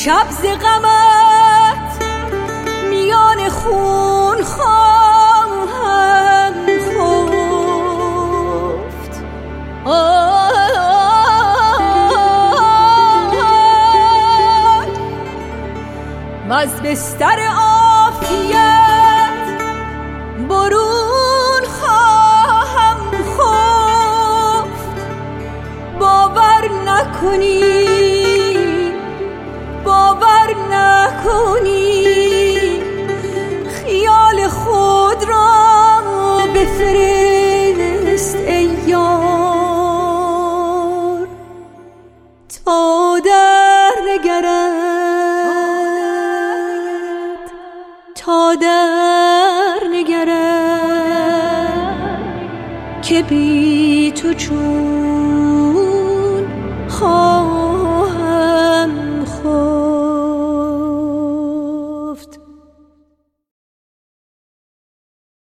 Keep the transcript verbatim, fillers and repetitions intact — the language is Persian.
شب ز غمت میان خون خواهم خفت. وز بستر عافیت برون خواهم خفت. باور نکنی باور نکنی خیال خود را بفرست ای یار تا در نگرد تا در نگرد که بی تو چون